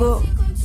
contigo.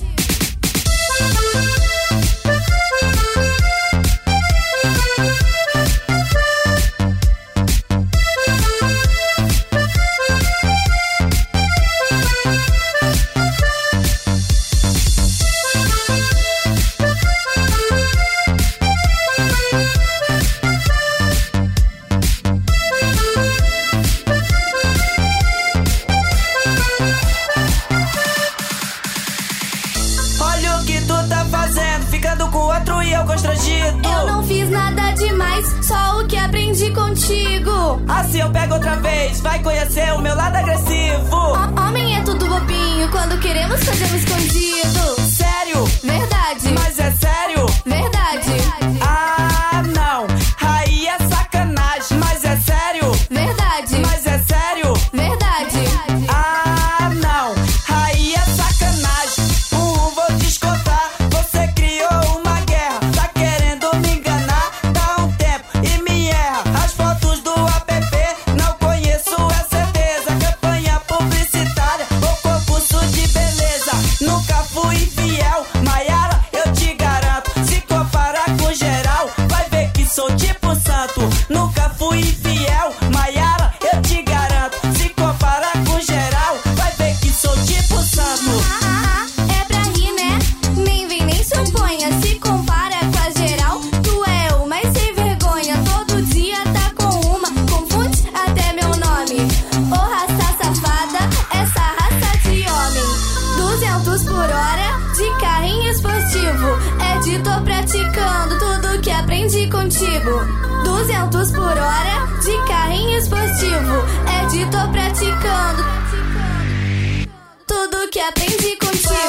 Eu não fiz nada demais, só o que aprendi contigo. Assim eu pego outra vez, vai conhecer o meu lado agressivo. Homem é tudo bobinho, quando queremos fazemos escondido. Sério? Verdade. Mas é sério? Verdade. Ah, não, aí é sacanagem. Mas é sério? Verdade. Mas é sério? Verdade. Ah, não, aí é sacanagem. Vou te contar, você criou uma guerra. Tá querendo me enganar, dá um tempo e me erra. As fotos do app, não conheço, é certeza. Campanha publicitária ou concurso de beleza. Nunca fui infiel, Maiara, eu te garanto. Se comparar com geral, vai ver que sou tipo santo. Nunca fui infiel, Maiara, eu te garanto. Se comparar com geral, vai ver que sou tipo santo. É pra rir, né? Nem vem nem se oponha. Se compara com a geral, tu é o mais sem vergonha. Todo dia tá com uma, confunde até meu nome. Ô raça safada, essa raça de homem. 200 por hora de carrinho esportivo. É de tô praticando tudo que aprendi contigo. 200 por hora de carrinho esportivo. É de tô praticando tudo que aprendi contigo.